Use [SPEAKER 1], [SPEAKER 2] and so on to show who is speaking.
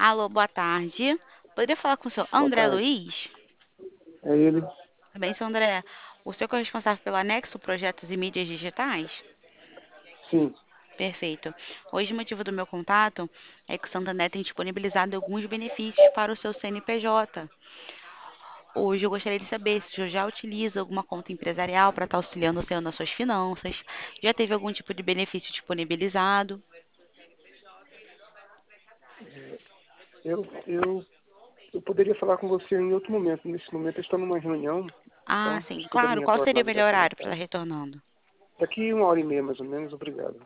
[SPEAKER 1] Alô, boa tarde. Poderia falar com o senhor
[SPEAKER 2] Boa
[SPEAKER 1] André
[SPEAKER 2] tarde.
[SPEAKER 1] Luiz?
[SPEAKER 2] É ele?
[SPEAKER 1] Tudo bem, senhor André? O senhor que é o responsável pelo anexo Projetos e Mídias Digitais?
[SPEAKER 2] Sim.
[SPEAKER 1] Perfeito. Hoje o motivo do meu contato é que o Santander tem disponibilizado alguns benefícios para o seu CNPJ. Hoje eu gostaria de saber se o senhor já utiliza alguma conta empresarial para estar auxiliando o senhor nas suas finanças. Já teve algum tipo de benefício disponibilizado?
[SPEAKER 2] Eu poderia falar com você em outro momento. Nesse momento eu estou numa reunião,
[SPEAKER 1] Ah,
[SPEAKER 2] tá?
[SPEAKER 1] sim,
[SPEAKER 2] Desculpa me
[SPEAKER 1] claro. Qual seria
[SPEAKER 2] retornar
[SPEAKER 1] o melhor
[SPEAKER 2] dessa
[SPEAKER 1] horário para estar
[SPEAKER 2] mensagem.
[SPEAKER 1] retornando?
[SPEAKER 2] Daqui 1 hora e meia, mais ou menos. Obrigado.